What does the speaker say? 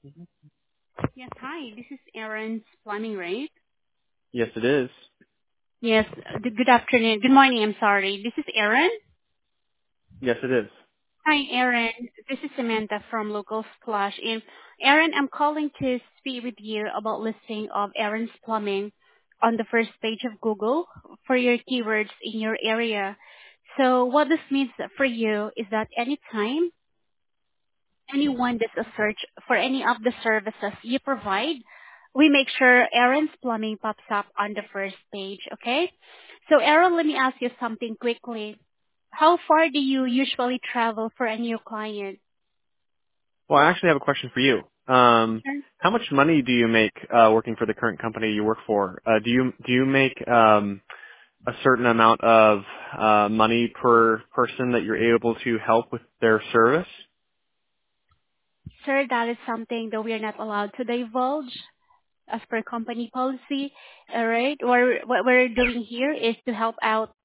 Yes, hi. This is Aaron's Plumbing, right? Yes, it is. Yes. Good afternoon. Good morning. I'm sorry. This is Aaron. Yes, it is. Hi, Aaron. This is Samantha from Local Splash. And Aaron, I'm calling to speak with you about listing of Aaron's Plumbing on the first page of Google for your keywords in your area. So what this means for you is that anytime anyone does a search for any of the services you provide, we make sure Aaron's Plumbing pops up on the first page, okay? So Aaron, let me ask you something quickly. How far do you usually travel for a new client? Well, I actually have a question for you. Sure. How much money do you make working for the current company you work for? Do you make a certain amount of money per person that you're able to help with their service? Sir, that is something that we are not allowed to divulge as per company policy. All right. What we're doing here is to help out